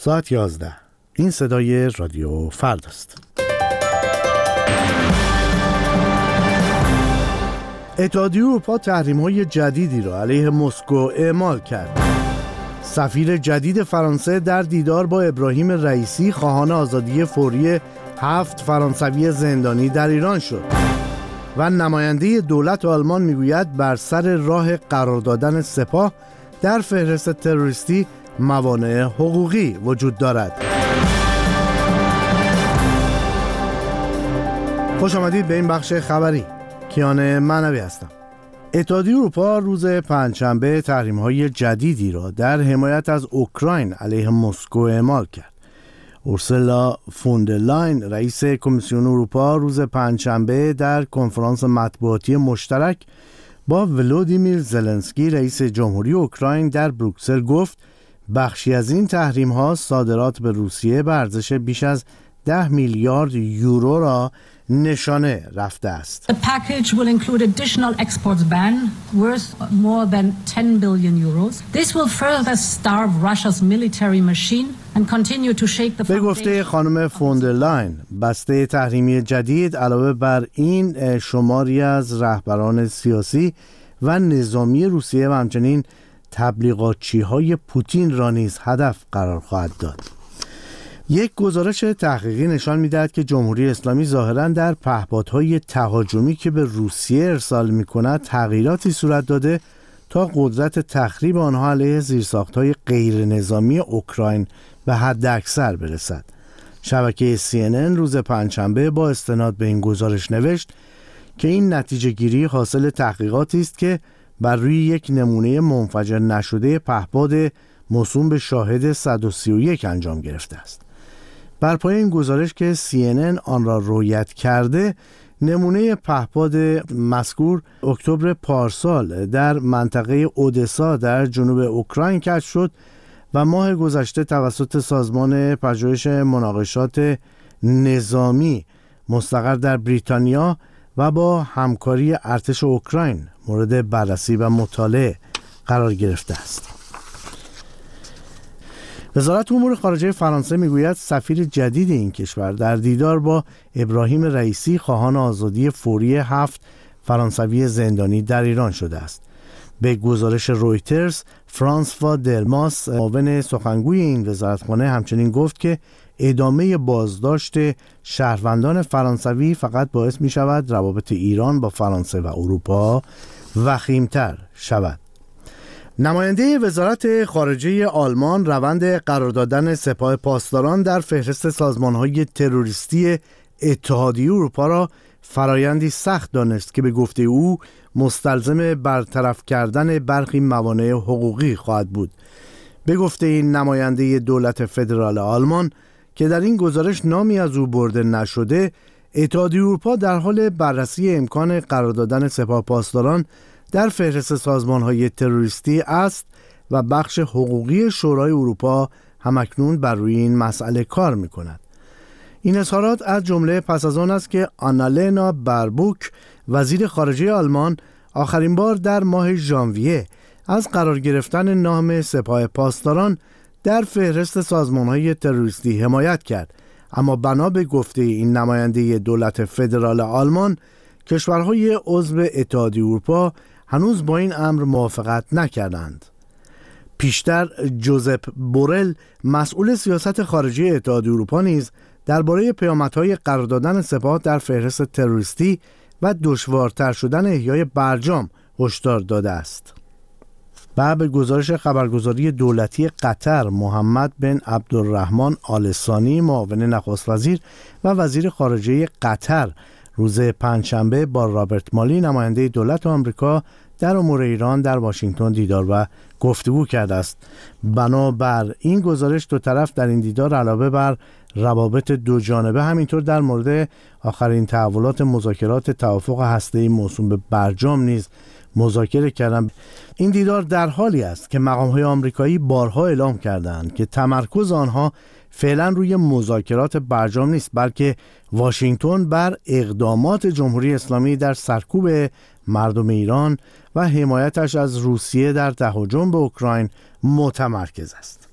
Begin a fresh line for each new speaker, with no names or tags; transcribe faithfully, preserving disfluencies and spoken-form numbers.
ساعت یازده. این صدای رادیو فردا است. اتحادیه اروپا تحریم‌های جدیدی را علیه مسکو اعمال کرد. سفیر جدید فرانسه در دیدار با ابراهیم رئیسی خواهان آزادی فوری هفت فرانسوی زندانی در ایران شد و نماینده دولت آلمان میگوید بر سر راه قرار دادن سپاه در فهرست تروریستی موانع حقوقی وجود دارد. خوش آمدید به این بخش خبری. کیان معنوی هستم. اتحادیه اروپا روز پنجشنبه تحریم‌های جدیدی را در حمایت از اوکراین علیه مسکو اعمال کرد. اورسولا فون در لاین رئیس کمیسیون اروپا روز پنجشنبه در کنفرانس مطبوعاتی مشترک با ولودیمیر زلنسکی رئیس جمهوری اوکراین در بروکسل گفت بخشی از این تحریم‌ها صادرات به روسیه به ارزش بیش از ده میلیارد یورو را نشانه رفته است.
The package will include additional exports ban worth more than ten billion euros. This will further starve Russia's military machine and continue to shake the foundation.
به گفته خانم فون در لاین، بسته تحریمی جدید علاوه بر این شماری از رهبران سیاسی و نظامی روسیه و همچنین تبلیغاتچی‌های پوتین را نیز هدف قرار خواهد داد. یک گزارش تحقیقی نشان می‌دهد که جمهوری اسلامی ظاهراً در پهپادهای تهاجمی که به روسیه ارسال می‌کند تغییراتی صورت داده تا قدرت تخریب آنها علیه زیرساخت‌های غیر نظامی اوکراین به حد اکثر برسد. شبکه سی ان ان روز پنجشنبه با استناد به این گزارش نوشت که این نتیجه گیری حاصل تحقیقاتی است که بر روی یک نمونه منفجر نشده پهپاد موسوم به شاهد صد و سی و یک انجام گرفته است. بر پایه این گزارش که سی ان ان آن را رویت کرده، نمونه پهپاد مذکور اکتبر پارسال در منطقه اودسا در جنوب اوکراین کشف شد و ماه گذشته توسط سازمان پژوهش مناقشات نظامی مستقر در بریتانیا و با همکاری ارتش اوکراین مورد بررسی و مطالعه قرار گرفته است. وزارت امور خارجه فرانسه میگوید سفیر جدید این کشور در دیدار با ابراهیم رئیسی خواهان آزادی فوری هفت فرانسوی زندانی در ایران شده است. به گزارش رویترز، فرانسوا درماس معاون سخنگوی این وزارتخانه همچنین گفت که ادامه بازداشت شهروندان فرانسوی فقط باعث می شود روابط ایران با فرانسه و اروپا وخیم‌تر شود. نماینده وزارت خارجه آلمان روند قرار دادن سپاه پاسداران در فهرست سازمان‌های تروریستی اتحادیه اروپا را فرایندی سخت دانست که به گفته او مستلزم برطرف کردن برخی موانع حقوقی خواهد بود. به گفته این نماینده دولت فدرال آلمان که در این گزارش نامی از او برده نشده، اتحادیه اروپا در حال بررسی امکان قرار دادن سپاه پاسداران در فهرست سازمان‌های تروریستی است و بخش حقوقی شورای اروپا همکنون بر روی این مسئله کار می‌کند. این اظهارات از جمله پس از آن است که آنالینا بربوک وزیر خارجه آلمان آخرین بار در ماه ژانویه از قرار گرفتن نام سپاه پاسداران در فهرست سازمان‌های تروریستی حمایت کرد، اما بنا به گفته این نماینده دولت فدرال آلمان کشورهای عضو اتحادیه اروپا هنوز با این امر موافقت نکردند. پیشتر جوزپ بورل مسئول سیاست خارجی اتحادیه اروپا نیز درباره پیامدهای قرار دادن سپاه در فهرست تروریستی و دشوارتر شدن احیای برجام هشدار داده است. و به گزارش خبرگزاری دولتی قطر، محمد بن عبدالرحمن آل ثانی معاون نخست وزیر و وزیر خارجه قطر روز پنجشنبه با رابرت مالی نماینده دولت آمریکا در امور ایران در واشنگتن دیدار و گفتگو کرده است. بنابر این گزارش دو طرف در این دیدار علاوه بر روابط دو جانبه همینطور در مورد آخرین تحولات مذاکرات توافق هسته‌ای موسوم به برجام نیز مذاکره کردند. این دیدار در حالی است که مقام‌های آمریکایی بارها اعلام کردند که تمرکز آنها فعلا روی مذاکرات برجام نیست، بلکه واشنگتن بر اقدامات جمهوری اسلامی در سرکوب مردم ایران و حمایتش از روسیه در تهاجم به اوکراین متمرکز است.